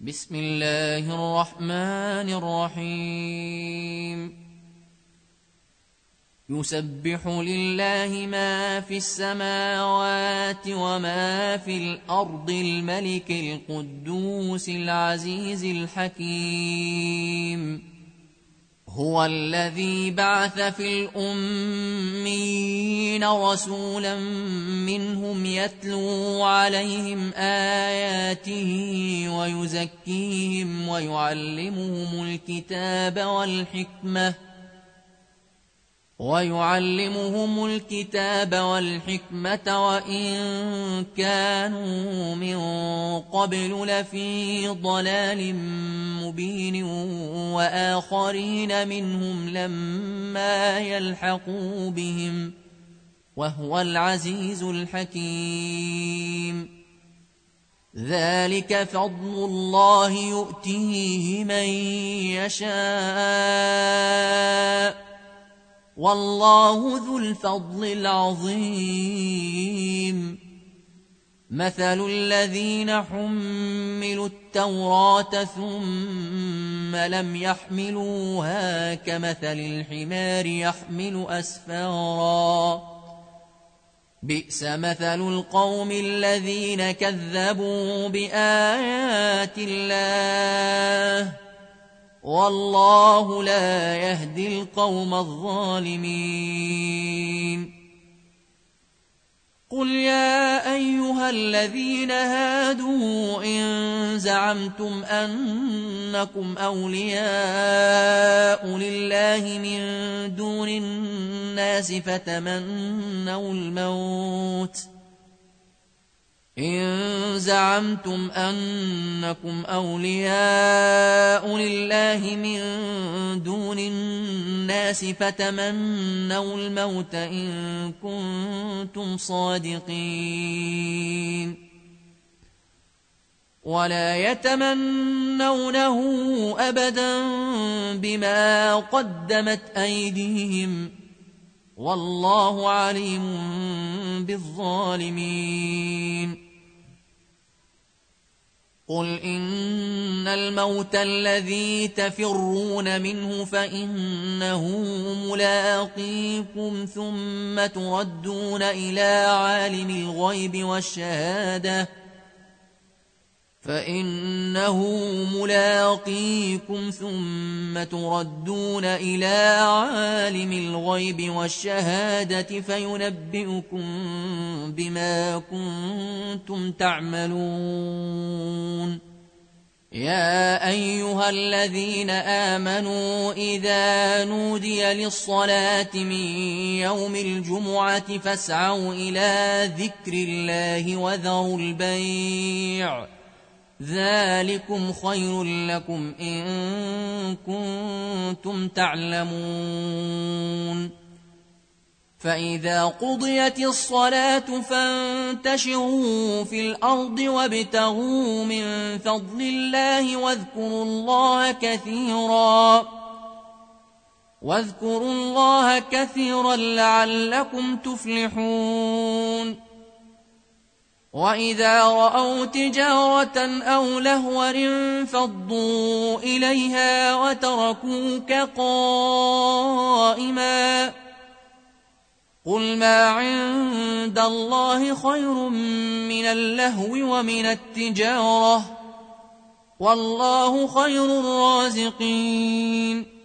بسم الله الرحمن الرحيم يسبح لله ما في السماوات وما في الأرض الملك القدوس العزيز الحكيم هو الذي بعث في الأميين رسولا منهم يتلو عليهم آياته ويزكيهم ويعلمهم الكتاب والحكمة وإن كانوا من قبل لفي ضلال مبين وآخرين منهم لما يلحقوا بهم وهو العزيز الحكيم ذلك فضل الله يؤتيه من يشاء والله ذو الفضل العظيم مثل الذين حملوا التوراة ثم لم يحملوها كمثل الحمار يحمل أسفارا بئس مثل القوم الذين كذبوا بآيات الله والله لا يهدي القوم الظالمين قل يا أيها الذين هادوا إن زعمتم أنكم أولياء لله من دون الناس فتمنوا الموت إن كنتم صادقين ولا يتمنونه أبدا بما قدمت أيديهم والله عليم بالظالمين قل إن الموت الذي تفرون منه فإنه ملاقيكم ثم تردون إلى عالم الغيب والشهادة فينبئكم بما كنتم تعملون يا أيها الذين آمنوا إذا نودي للصلاة من يوم الجمعة فاسعوا إلى ذكر الله وذروا البيع ذلكم خير لكم إن كنتم تعلمون فإذا قضيت الصلاة فانتشروا في الأرض وابتغوا من فضل الله واذكروا الله كثيرا لعلكم تفلحون وإذا رأوا تجارة أو لهوا انفضوا إليها وتركوك قائما قل ما عند الله خير من اللهو ومن التجارة والله خير الرازقين